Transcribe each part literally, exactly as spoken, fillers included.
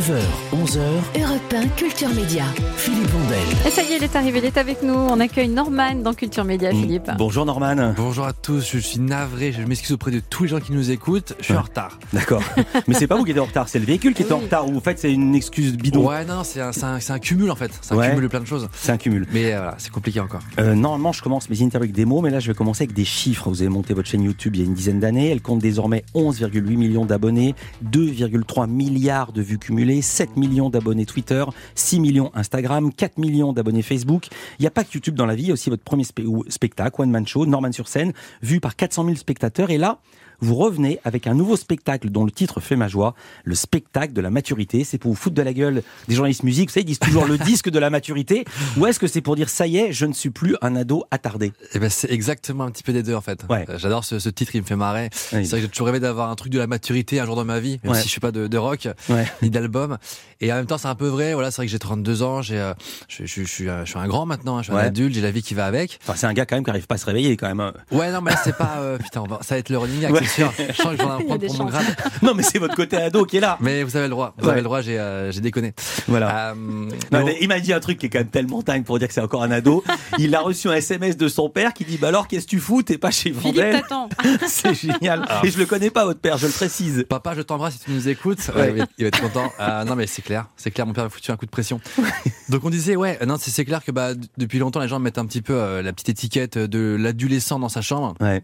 neuf heures, onze heures, Europe un Culture Média. Philippe Vandel. Et ça y est, il est arrivé, il est avec nous. On accueille Norman dans Culture Média, Philippe. Bonjour Norman. Bonjour à tous, je suis navré, je m'excuse auprès de tous les gens qui nous écoutent, je suis ouais. en retard. D'accord, mais c'est pas vous qui êtes en retard, c'est le véhicule qui est oui. en retard, ou en fait c'est une excuse bidon. Ouais, non, non, c'est un, c'est un, c'est un cumul en fait, c'est un ouais. cumul de plein de choses. C'est un cumul. Mais euh, voilà, c'est compliqué encore. Euh, normalement, je commence mes interviews avec des mots, mais là je vais commencer avec des chiffres. Vous avez monté votre chaîne YouTube il y a une dizaine d'années, elle compte désormais onze virgule huit millions d'abonnés, deux virgule trois milliards de vues cumulées, sept millions d'abonnés Twitter, six millions Instagram, quatre millions d'abonnés Facebook. Il n'y a pas que YouTube dans la vie, il y a aussi votre premier spe- spectacle, One Man Show, Norman sur scène, vu par quatre cent mille spectateurs. Et là, vous revenez avec un nouveau spectacle dont le titre fait ma joie, le spectacle de la maturité. C'est pour vous foutre de la gueule des journalistes musique. Vous savez, ils disent toujours le disque de la maturité. Ou est-ce que c'est pour dire ça y est, je ne suis plus un ado attardé? Et ben c'est exactement un petit peu des deux en fait. Ouais. Euh, J'adore ce, ce titre, il me fait marrer. Oui. C'est vrai que j'ai toujours rêvé d'avoir un truc de la maturité un jour dans ma vie, même Ouais. si je suis pas de, de rock Ouais. ni d'album. Et en même temps, c'est un peu vrai. Voilà, c'est vrai que j'ai trente-deux ans, j'ai, euh, je, je, je, suis, euh, je suis un grand maintenant, hein, je suis Ouais. un adulte, j'ai la vie qui va avec. Enfin, c'est un gars quand même qui n'arrive pas à se réveiller quand même. Ouais, non, mais là c'est pas. Euh, putain, on va, ça va être le running gag, Ouais. c'est sûr. Je sens que je vais en Il y a prendre des pour mon chances. grade. Non, mais c'est votre côté ado qui est là. Mais vous avez le droit, vous Ouais. avez le droit, j'ai, euh, j'ai déconné. Voilà. Euh, Non, mais mais il m'a dit un truc qui est quand même tellement dingue pour dire que c'est encore un ado. Il a reçu un S M S de son père qui dit bah alors qu'est-ce que tu fous, t'es pas chez Philippe, Vandel. t'attends. C'est génial. Et je le connais pas votre père, je le précise. Papa, je t'embrasse si tu nous écoutes. Ouais. Ouais, il, va être, il va être content. Euh, non, mais c'est clair, c'est clair. Mon père m'a foutu un coup de pression. Donc on disait, ouais, non, c'est, c'est clair que bah d- depuis longtemps, les gens mettent un petit peu euh, la petite étiquette de l'adolescent dans sa chambre. Ouais.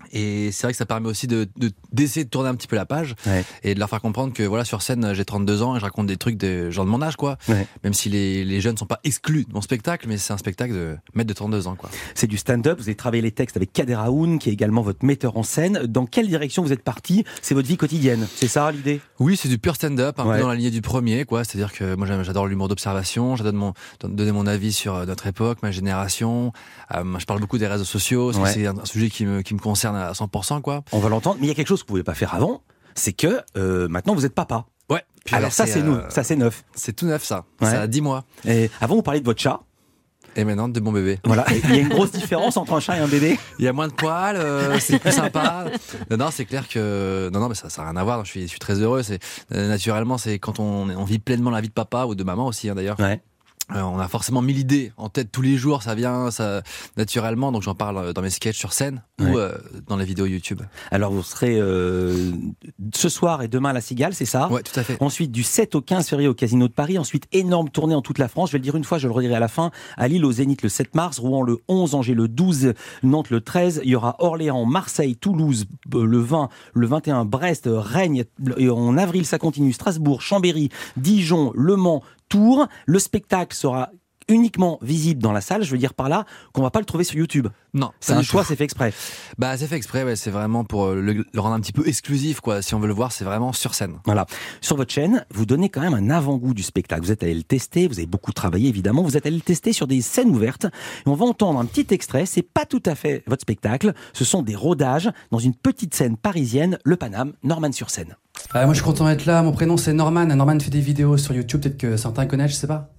Et c'est vrai que ça permet aussi de, de d'essayer de tourner un petit peu la page Ouais. et de leur faire comprendre que voilà, sur scène, j'ai trente-deux ans et je raconte des trucs de gens de mon âge, quoi. Ouais. Même si les, les jeunes sont pas exclus de mon spectacle, mais c'est un spectacle de mec de trente-deux ans, quoi. C'est du stand-up. Vous avez travaillé les textes avec Kader Aoun, qui est également votre metteur en scène. Dans quelle direction vous êtes parti? C'est votre vie quotidienne. C'est ça l'idée? Oui, c'est du pur stand-up, un Ouais. peu dans la lignée du premier, quoi. C'est-à-dire que moi, j'aime- j'adore l'humour d'observation, j'adore mon, donner mon avis sur euh, notre époque, ma génération. Euh, je parle beaucoup des réseaux sociaux, parce Ouais. que c'est un, un sujet qui me, qui me concerne à cent pour cent, quoi. On va l'entendre. Mais il y a quelque chose que vous pouvez pas faire avant. C'est que euh, maintenant vous êtes papa. Ouais. Puis Alors ça c'est euh, nous, ça c'est neuf. C'est tout neuf, ça. Ouais. Ça a dix mois. Et avant vous parliez de votre chat. Et maintenant, de mon bébé. Voilà. Et il y a une grosse différence entre un chat et un bébé. Il y a moins de poils, euh, c'est plus sympa. Non, non, c'est clair que non, non, mais ça, ça n'a rien à voir. Je suis, je suis très heureux. C'est euh, naturellement, c'est quand on, on vit pleinement la vie de papa ou de maman aussi, hein, d'ailleurs. Ouais. Euh, on a forcément mille idées en tête tous les jours. Ça vient, ça naturellement. Donc j'en parle dans mes sketchs sur scène Ouais. ou euh, dans les vidéos YouTube. Alors vous serez euh, ce soir et demain à la Cigale, c'est ça? Ouais, tout à fait. Ensuite, du sept au quinze février au Casino de Paris. Ensuite, énorme tournée en toute la France. Je vais le dire une fois, je le redirai à la fin. À Lille, au Zénith, le sept mars. Rouen, le onze. Angers, le douze. Nantes, le treize. Il y aura Orléans, Marseille, Toulouse, euh, le vingt. Le vingt et un, Brest, Rennes. Et en avril, ça continue. Strasbourg, Chambéry, Dijon, Le Mans, Tours. Le spectacle sera uniquement visible dans la salle. Je veux dire par là qu'on va pas le trouver sur YouTube. Non, C'est pas un du choix, tout. c'est fait exprès. Bah, c'est fait exprès. Ouais, c'est vraiment pour euh, le, le rendre un petit peu exclusif, quoi. Si on veut le voir, c'est vraiment sur scène. Voilà. Sur votre chaîne, vous donnez quand même un avant-goût du spectacle. Vous êtes allé le tester, vous avez beaucoup travaillé évidemment, vous êtes allé le tester sur des scènes ouvertes. Et on va entendre un petit extrait, c'est pas tout à fait votre spectacle, ce sont des rodages dans une petite scène parisienne, le Paname, Norman sur scène. Euh, moi je suis content d'être là, mon prénom c'est Norman. Norman fait des vidéos sur YouTube, peut-être que certains connaissent, je sais pas.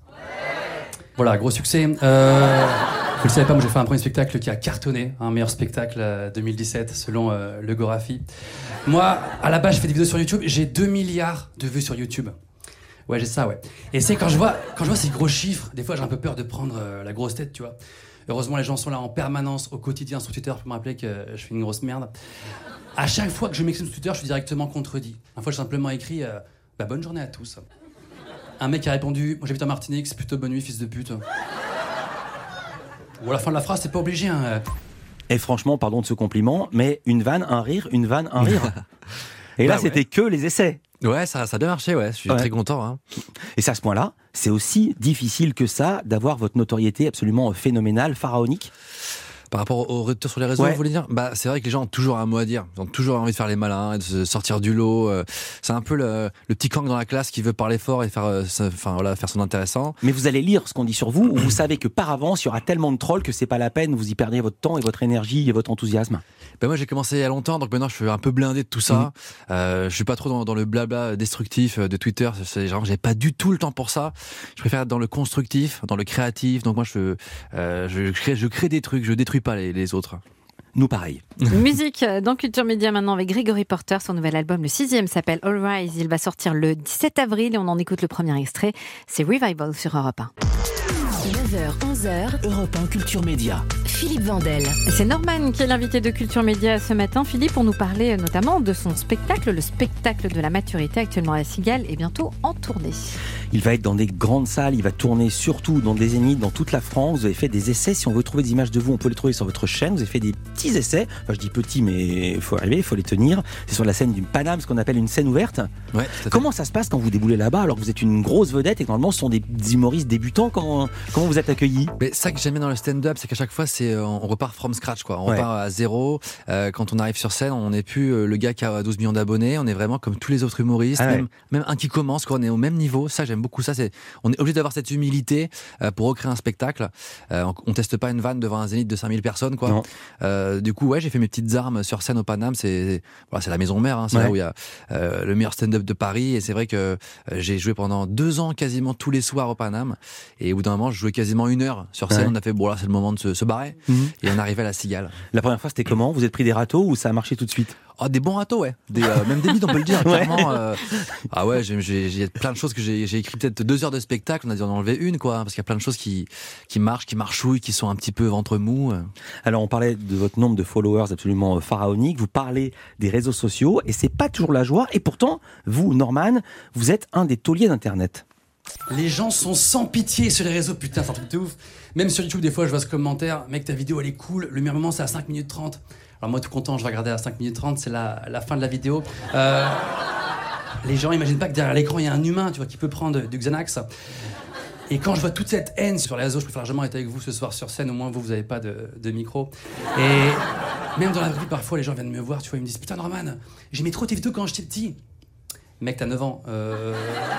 Voilà, gros succès. Euh, vous le savez pas, moi j'ai fait un premier spectacle qui a cartonné, un meilleur spectacle euh, deux mille dix-sept selon euh, le Gorafi. Moi, à la base, je fais des vidéos sur YouTube, j'ai deux milliards de vues sur YouTube. Ouais, j'ai ça, ouais. Et c'est quand je vois, quand je vois ces gros chiffres, des fois j'ai un peu peur de prendre euh, la grosse tête, tu vois. Heureusement, les gens sont là en permanence, au quotidien, sur Twitter, pour me rappeler que euh, je fais une grosse merde. À chaque fois que je m'exprime sur Twitter, je suis directement contredit. Une fois, j'ai simplement écrit euh, bah, bonne journée à tous. Un mec a répondu, moi j'habite en Martinique, c'est plutôt bonne nuit, fils de pute. Ou à la fin de la phrase, c'est pas obligé, hein. Et franchement, pardon de ce compliment, mais une vanne, un rire, une vanne, un rire. Et là, Bah ouais. c'était que les essais. Ouais, ça, ça a bien marché. Ouais, je suis Ouais. très content. Hein. Et c'est à ce point-là, c'est aussi difficile que ça d'avoir votre notoriété absolument phénoménale, pharaonique. Par rapport au retour sur les réseaux, Ouais. vous voulez dire? Bah, c'est vrai que les gens ont toujours un mot à dire. Ils ont toujours envie de faire les malins, de se sortir du lot. euh, C'est un peu le, le petit gang dans la classe qui veut parler fort et faire, euh, ça- enfin voilà, faire son intéressant. Mais vous allez lire ce qu'on dit sur vous, ou vous savez que par avance, il y aura tellement de trolls que c'est pas la peine, vous y perdez votre temps et votre énergie et votre enthousiasme. Ben moi j'ai commencé il y a longtemps, donc maintenant je suis un peu blindé de tout ça. Mhm. Euh, je suis pas trop dans, dans le blabla destructif de Twitter. C'est genre j'ai pas du tout le temps pour ça. Je préfère être dans le constructif, dans le créatif. Donc moi je, euh, je crée, je crée des trucs, je détruis pas les, les autres. Nous pareil. Musique dans Culture Média maintenant avec Grégory Porter. Son nouvel album, le sixième, s'appelle All Rise. Il va sortir le dix-sept avril et on en écoute le premier extrait. C'est Revival sur Europe un. neuf heures, onze heures, Europe un Culture Média. Philippe Vandel. C'est Norman qui est l'invité de Culture Média ce matin. Philippe, pour nous parler notamment de son spectacle, le spectacle de la maturité, actuellement à la Cigale et bientôt en tournée. Il va être dans des grandes salles, il va tourner surtout dans des zéniths, dans toute la France. Vous avez fait des essais. Si on veut trouver des images de vous, on peut les trouver sur votre chaîne. Vous avez fait des petits essais. Enfin, je dis petits, mais il faut arriver, il faut les tenir. C'est sur la scène du Paname, ce qu'on appelle une scène ouverte. Ouais, comment ça se passe quand vous déboulez là-bas, alors que vous êtes une grosse vedette et que normalement ce sont des humoristes débutants? Comment, comment vous êtes accueillis? Mais ça que j'aime bien dans le stand-up, c'est qu'à chaque fois, c'est on repart from scratch, quoi. On ouais. repart à zéro. Euh, quand on arrive sur scène, on n'est plus le gars qui a douze millions d'abonnés. On est vraiment comme tous les autres humoristes, ah ouais. même, même un qui commence, quoi. On est au même niveau. Ça, j'aime beaucoup ça. C'est, on est obligé d'avoir cette humilité euh, pour recréer un spectacle. Euh, on, on teste pas une vanne devant un zénith de cinq mille personnes, quoi. Euh, du coup, ouais, j'ai fait mes petites armes sur scène au Paname. C'est, voilà, c'est la maison mère. Hein. C'est ouais. là où il y a euh, le meilleur stand-up de Paris. Et c'est vrai que euh, j'ai joué pendant deux ans quasiment tous les soirs au Paname. Et au bout d'un moment, je jouais quasiment une heure sur scène. Ouais. On a fait bon là, c'est le moment de se, se barrer. Mmh. Et on arrivait à la Cigale. La première fois, c'était comment? Vous êtes pris des râteaux ou ça a marché tout de suite? Oh, des bons râteaux, ouais. Des, euh, même des bides, on peut le dire. Ouais. Clairement. Euh... Ah ouais, j'ai, j'ai, j'ai plein de choses que j'ai, j'ai écrit peut-être deux heures de spectacle. On a dû en enlever une, quoi, parce qu'il y a plein de choses qui qui marchent, qui marchouillent, qui sont un petit peu ventre mou. Alors, on parlait de votre nombre de followers absolument pharaonique. Vous parlez des réseaux sociaux et c'est pas toujours la joie. Et pourtant, vous, Norman, vous êtes un des tauliers d'Internet. Les gens sont sans pitié sur les réseaux, putain, c'est un truc de ouf. Même sur YouTube, des fois, je vois ce commentaire, mec, ta vidéo, elle est cool, le meilleur moment, c'est à cinq minutes trente. Alors moi, tout content, je vais regarder à cinq minutes trente, c'est la, la fin de la vidéo. Euh, les gens imaginent pas que derrière l'écran, il y a un humain, tu vois, qui peut prendre du Xanax. Et quand je vois toute cette haine sur les réseaux, je préfère largement être avec vous ce soir sur scène, au moins vous, vous avez pas de, de micro. Et même dans la vie, parfois, les gens viennent me voir, tu vois, ils me disent, putain, Norman, j'aimais trop tes vidéos quand j'étais petit. Mec, t'as neuf ans. Euh...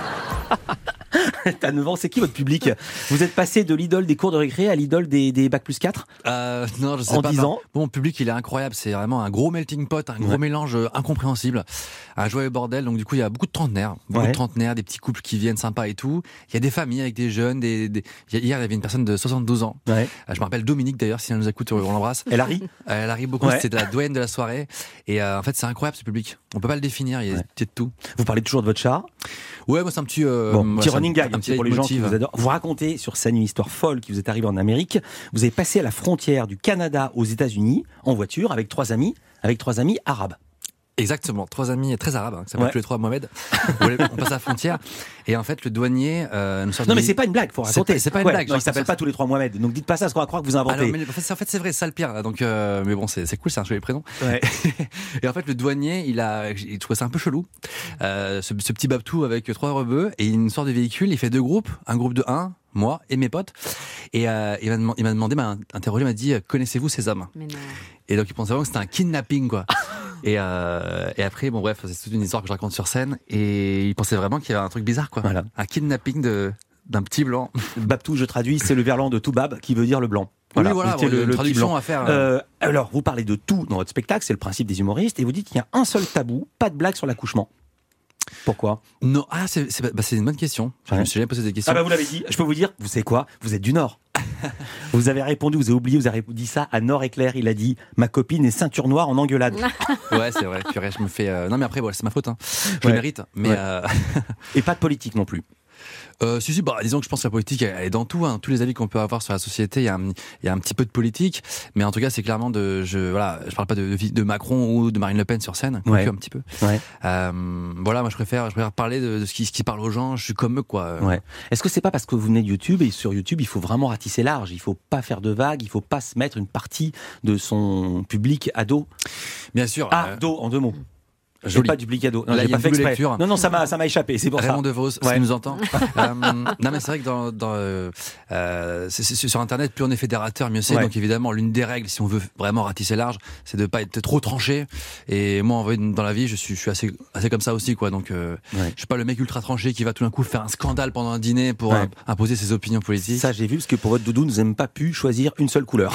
T'as neuf ans, c'est qui votre public? Vous êtes passé de l'idole des cours de récré à l'idole des, des bac plus quatre euh, Non, je sais en pas. dix ans. Bon, mon public, il est incroyable. C'est vraiment un gros melting pot, un gros ouais. mélange incompréhensible. Un joyeux bordel. Donc, du coup, il y a beaucoup de trentenaires. Beaucoup ouais. de trentenaires, des petits couples qui viennent sympas et tout. Il y a des familles avec des jeunes. Des, des... Hier, il y avait une personne de soixante-douze ans. Ouais. Je me rappelle Dominique, d'ailleurs, si elle nous écoute, on l'embrasse. Elle arrive Elle arrive beaucoup. Ouais. C'était la doyenne de la soirée. Et euh, en fait, c'est incroyable, ce public. On peut pas le définir. Il y a ouais. de tout. Vous parlez toujours de votre chat? Ouais, moi, c'est un petit, euh, bon, moi, petit running gag un, un petit pour les gens qui vous adorent. Vous racontez sur scène une histoire folle qui vous est arrivée en Amérique. Vous avez passé à la frontière du Canada aux États-Unis en voiture avec trois amis, avec trois amis arabes. Exactement, trois amis très arabes, hein, qui s'appellent ouais. tous les trois Mohamed. On passe à la frontière et en fait le douanier euh, nous sort. Non mais c'est pas une blague, faut raconter. C'est, c'est pas une ouais, blague. Non, ils s'appellent pas tous les trois Mohamed. Donc dites pas ça, parce qu'on va croire que vous inventez. Alors, mais, en fait, c'est, en fait c'est vrai, c'est ça le pire. Donc euh, mais bon c'est, c'est cool, c'est un joli prénom. Ouais. Et en fait le douanier il a, il trouvait ça un peu chelou. Euh, ce, ce petit babtou avec trois rebeux et il sort du véhicule, il fait deux groupes, un groupe de un. Moi et mes potes, et euh, il, m'a, il m'a demandé, m'a interrogé, m'a dit, connaissez-vous ces hommes? Mais non. Et donc il pensait vraiment que c'était un kidnapping, quoi. et, euh, et après, bon bref, c'est toute une histoire que je raconte sur scène, et il pensait vraiment qu'il y avait un truc bizarre, quoi. Voilà. Un kidnapping de d'un petit blanc. Babtou, je traduis, c'est le verlan de Toubab qui veut dire le blanc. Voilà, oui, voilà, bon, le, le traduction à faire. Euh, alors, vous parlez de tout dans votre spectacle, c'est le principe des humoristes, et vous dites qu'il y a un seul tabou, pas de blague sur l'accouchement. Pourquoi? Non, ah, c'est, c'est, bah, c'est une bonne question. Je ouais. me suis jamais posé des questions. Ah bah vous l'avez dit. Je peux vous dire, vous savez quoi? Vous êtes du Nord. Vous avez répondu, vous avez oublié, vous avez dit ça à Nord Éclair. Il a dit, ma copine est ceinture noire en engueulade. Ouais, c'est vrai. Purée, je me fais. Euh... Non, mais après, voilà, c'est ma faute. Hein. Je ouais. le mérite. Mais ouais. euh... Et pas de politique non plus. Euh, si, si, bah, disons que je pense que la politique, elle, elle est dans tout, hein. Tous les avis qu'on peut avoir sur la société, il y a un, il y a un petit peu de politique, mais en tout cas, c'est clairement de, je, voilà, je parle pas de, de Macron ou de Marine Le Pen sur scène, ouais. un petit peu. Ouais. Euh, voilà, moi, je préfère, je préfère parler de, de ce qui, ce qui parle aux gens. Je suis comme eux, quoi. Ouais. Est-ce que c'est pas parce que vous venez de YouTube et sur YouTube, il faut vraiment ratisser large, il faut pas faire de vagues, il faut pas se mettre une partie de son public ado? Bien sûr. Ah, euh... ado, en deux mots. J'ai Joli. pas duplicado. Non, Là, j'ai pas fait exprès. Lecture. Non, non, ça m'a, ça m'a échappé. C'est pour Raymond ça. DeVos, ouais. qui nous entend. euh, non, mais c'est vrai que dans, dans euh, euh, c'est, c'est, sur Internet, plus on est fédérateur, mieux c'est. Ouais. Donc évidemment, l'une des règles, si on veut vraiment ratisser large, c'est de pas être trop tranché. Et moi, en vrai, dans la vie, je suis, je suis assez, assez comme ça aussi, quoi. Donc, euh, ouais. je suis pas le mec ultra tranché qui va tout d'un coup faire un scandale pendant un dîner pour ouais. euh, imposer ses opinions politiques. Ça, j'ai vu, parce que pour votre doudou, nous n'avons pas pu choisir une seule couleur.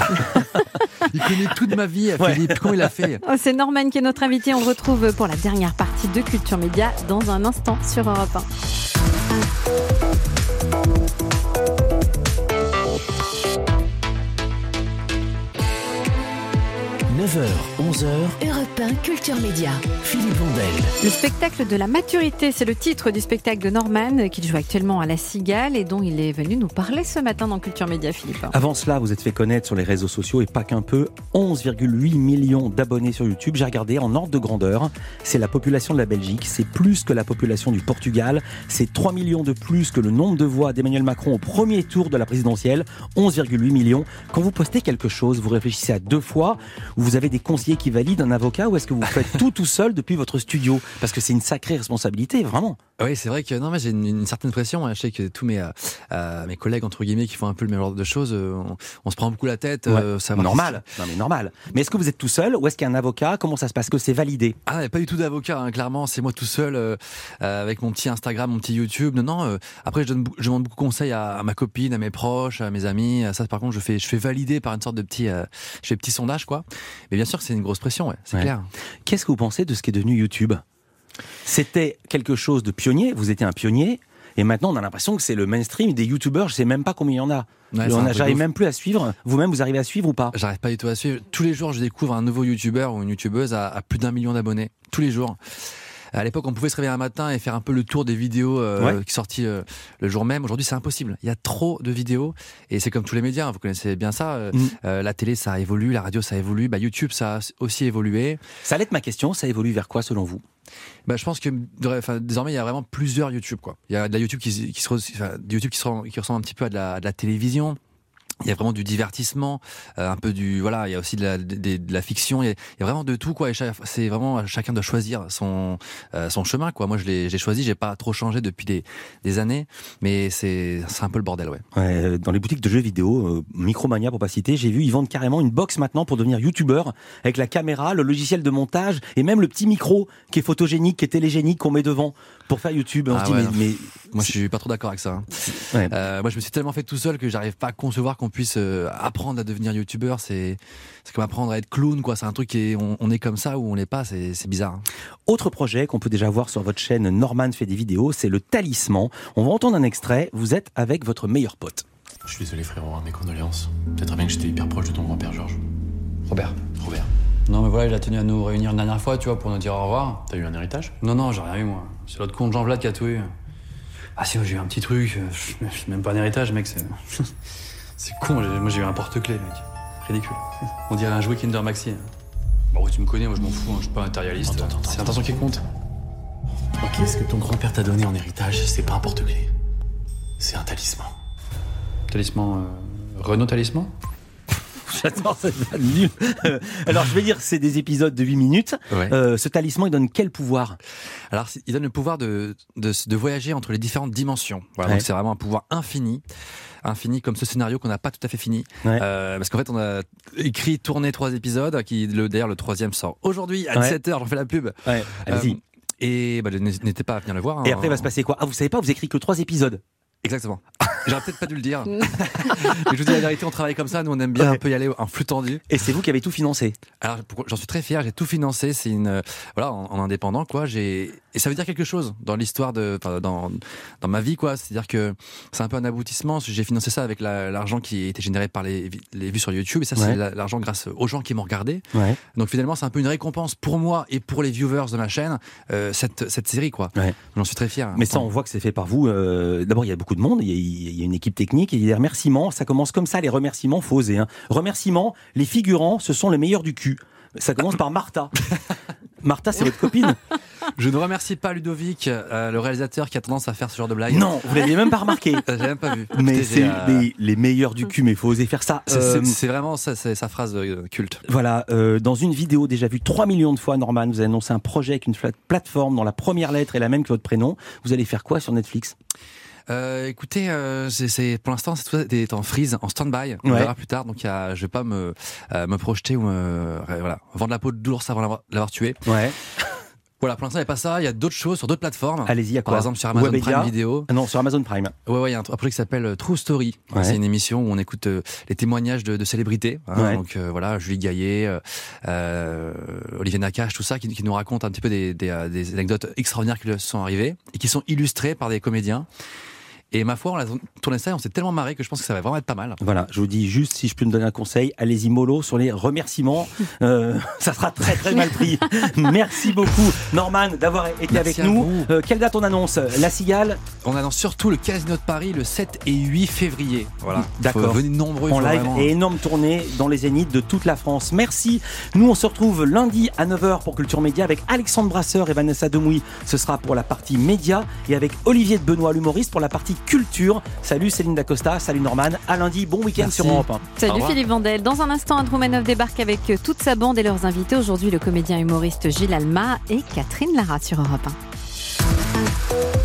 Il connaît toute ma vie, Philippe. Ouais. Comment il a fait? Oh, c'est Norman qui est notre invité. On le retrouve pour la dernière partie de Culture Média dans un instant sur Europe un. neuf heures, onze heures, Europe un Culture Média. Philippe Vandel. Le spectacle de la maturité, c'est le titre du spectacle de Norman qu'il joue actuellement à La Cigale et dont il est venu nous parler ce matin dans Culture Média, Philippe. Avant cela, vous êtes fait connaître sur les réseaux sociaux et pas qu'un peu. onze virgule huit millions d'abonnés sur YouTube. J'ai regardé en ordre de grandeur. C'est la population de la Belgique. C'est plus que la population du Portugal. C'est trois millions de plus que le nombre de voix d'Emmanuel Macron au premier tour de la présidentielle. onze virgule huit millions. Quand vous postez quelque chose, vous réfléchissez à deux fois. Vous avez des conseillers qui valident, un avocat, ou est-ce que vous faites tout tout seul depuis votre studio? Parce que c'est une sacrée responsabilité, vraiment. Oui, c'est vrai que non, mais j'ai une, une certaine pression. Je sais que tous mes euh, mes collègues entre guillemets qui font un peu le même genre de choses, on, on se prend beaucoup la tête. Ouais. Euh, ça normal. Non mais normal. Mais est-ce que vous êtes tout seul ou est-ce qu'il y a un avocat? Comment ça se passe? Est-ce que c'est validé? Ah, mais pas du tout d'avocat. Hein, clairement, c'est moi tout seul euh, avec mon petit Instagram, mon petit YouTube. Non, non. Euh, après, je donne, je demande beaucoup de conseils à, à ma copine, à mes proches, à mes amis. Ça, par contre, je fais, je fais valider par une sorte de petit, euh, je fais petit sondage, quoi. Mais bien sûr, c'est une grosse pression. Ouais, c'est ouais. clair. Qu'est-ce que vous pensez de ce qui est devenu YouTube? C'était quelque chose de pionnier, vous étiez un pionnier, et maintenant on a l'impression que c'est le mainstream des youtubeurs, je sais même pas combien il y en a. Ouais, on a, j'arrive même plus à suivre. Vous-même, vous arrivez à suivre ou pas? J'arrive pas du tout à suivre. Tous les jours, je découvre un nouveau youtubeur ou une youtubeuse à, à plus d'un million d'abonnés. Tous les jours. À l'époque, on pouvait se réveiller un matin et faire un peu le tour des vidéos euh, ouais. qui sortaient euh, le jour même. Aujourd'hui, c'est impossible. Il y a trop de vidéos et c'est comme tous les médias. Vous connaissez bien ça. Euh, mm. euh, la télé, ça évolue. La radio, ça évolue. Bah, YouTube, ça a aussi évolué. Ça allait être ma question. Ça évolue vers quoi, selon vous? Bah, je pense que enfin, désormais, il y a vraiment plusieurs YouTube, quoi. Il y a de la YouTube qui, qui, se, enfin, YouTube qui, se, qui ressemble un petit peu à de la, à de la télévision. Il y a vraiment du divertissement, euh, un peu du voilà. Il y a aussi de la, de, de la fiction. Il y, a, il y a vraiment de tout, quoi. Et chaque, c'est vraiment chacun doit choisir son euh, son chemin, quoi. Moi, je l'ai j'ai choisi. J'ai pas trop changé depuis des des années, mais c'est c'est un peu le bordel, ouais. ouais dans les boutiques de jeux vidéo, euh, Micromania pour pas citer, j'ai vu ils vendent carrément une box maintenant pour devenir youtubeur avec la caméra, le logiciel de montage et même le petit micro qui est photogénique, qui est télégénique qu'on met devant pour faire YouTube. On ah se ouais, dit mais, mais moi je suis pas trop d'accord avec ça. Hein. Ouais. Euh, moi je me suis tellement fait tout seul que j'arrive pas à concevoir qu'on puisse euh, apprendre à devenir youtubeur. C'est c'est comme apprendre à être clown, quoi. C'est un truc qui est, on, on est comme ça ou on l'est pas. C'est c'est bizarre. Hein. Autre projet qu'on peut déjà voir sur votre chaîne Norman fait des vidéos, c'est le Talisman. On va entendre un extrait. Vous êtes avec votre meilleur pote. Je suis désolé frérot, hein, mes condoléances. Peut-être bien que j'étais hyper proche de ton grand-père Georges. Robert. Robert. Non mais voilà, il a tenu à nous réunir une dernière fois, tu vois, pour nous dire au revoir. T'as eu un héritage? Non, non, j'ai rien eu, moi. C'est l'autre con de Jean-Vlad qui a tout eu. Ah si, j'ai eu un petit truc. C'est même pas un héritage, mec, c'est... c'est con, moi j'ai eu un porte-clés, mec. Ridicule. On dirait un jouet Kinder Maxi. Bon, tu me connais, moi je m'en fous, hein, je suis pas matérialiste. Attends, attends, c'est l'intention qui compte. Ok, ce que ton grand-père t'a donné en héritage, c'est pas un porte-clés. C'est un talisman. Talisman... Euh... Renault Talisman? J'adore cette vanne nulle. Euh, alors, je vais dire, c'est des épisodes de huit minutes. Ouais. Euh, ce talisman, il donne quel pouvoir? Alors, il donne le pouvoir de, de, de voyager entre les différentes dimensions. Voilà, ouais. Donc, c'est vraiment un pouvoir infini. Infini, comme ce scénario qu'on n'a pas tout à fait fini. Ouais. Euh, parce qu'en fait, on a écrit, tourné trois épisodes. Qui, le, d'ailleurs, le troisième sort aujourd'hui à dix-sept heures. Ouais. J'en fais la pub. Ouais. Allez-y. Euh, et bah, n'hésitez pas à venir le voir. Hein. Et après, il va se passer quoi? Ah, vous savez pas, vous écrivez que trois épisodes. Exactement. J'aurais peut-être pas dû le dire. Mais je vous dis la vérité, on travaille comme ça, nous on aime bien ouais. un peu y aller en flux tendu. Et c'est vous qui avez tout financé? Alors j'en suis très fier, j'ai tout financé, c'est une euh, voilà en, en indépendant quoi. J'ai et ça veut dire quelque chose dans l'histoire de, enfin dans dans ma vie quoi. C'est-à-dire que c'est un peu un aboutissement. J'ai financé ça avec la, l'argent qui était généré par les les vues sur YouTube et ça ouais. c'est la, l'argent grâce aux gens qui m'ont regardé. Ouais. Donc finalement c'est un peu une récompense pour moi et pour les viewers de ma chaîne euh, cette cette série quoi. Ouais. J'en suis très fier. Mais ça on voit que c'est fait par vous. Euh, d'abord il y a beaucoup de monde, il y a, il y a une équipe technique, et il y a des remerciements, ça commence comme ça, les remerciements, faut oser. Hein. Remerciements, les figurants, ce sont les meilleurs du cul. Ça commence par Martha. Martha, c'est votre copine? Je ne remercie pas Ludovic, euh, le réalisateur qui a tendance à faire ce genre de blagues. Non, vous l'aviez même pas remarqué. J'ai même pas vu. Mais c'est euh... les, les meilleurs du cul, mais faut oser faire ça. C'est, euh... c'est, c'est vraiment ça, c'est sa phrase euh, culte. Voilà, euh, dans une vidéo déjà vue trois millions de fois, Norman, vous avez annoncé un projet avec une plateforme dont la première lettre est la même que votre prénom. Vous allez faire quoi sur Netflix? Euh, écoutez, euh, c'est, c'est pour l'instant c'est tout est en freeze, en stand-by. On ouais. verra plus tard. Donc, y a, je vais pas me euh, me projeter ou me euh, voilà vendre la peau de l'ours avant l'avoir, l'avoir tué. Ouais. Voilà, pour l'instant il n'y a pas ça. Il y a d'autres choses sur d'autres plateformes. Allez-y, il y a quoi? Par exemple sur Amazon Webedia. Prime Video. Ah non, sur Amazon Prime. Ouais, ouais, il y a un, un projet qui s'appelle True Story. Ouais. C'est une émission où on écoute euh, les témoignages de, de célébrités. Hein, ouais. Donc euh, voilà, Julie Gaillet, euh, euh, Olivier Nakache, tout ça, qui, qui nous racontent un petit peu des, des, des anecdotes extraordinaires qui leur sont arrivées et qui sont illustrées par des comédiens. Et ma foi, on a tourné ça et on s'est tellement marré que je pense que ça va vraiment être pas mal. Voilà, je vous dis juste, si je peux me donner un conseil, allez-y mollo sur les remerciements. Euh, ça sera très très mal pris. Merci beaucoup, Norman, d'avoir été Merci avec nous. Euh, quelle date on annonce? La Cigale? On annonce surtout le Casino de Paris le sept et huit février. Voilà, d'accord. Venez nombreux. En live vraiment... et énorme tournée dans les zéniths de toute la France. Merci. Nous, on se retrouve lundi à neuf heures pour Culture Média avec Alexandre Brasseur et Vanessa Demouy. Ce sera pour la partie média et avec Olivier de Benoît, l'humoriste, pour la partie culture. Salut Céline Dacosta, salut Norman. À lundi, bon week-end Merci. sur Europe un. Salut Philippe Vandel. Dans un instant, Andrew Manoff débarque avec toute sa bande et leurs invités. Aujourd'hui, le comédien humoriste Gilles Alma et Catherine Lara sur Europe un.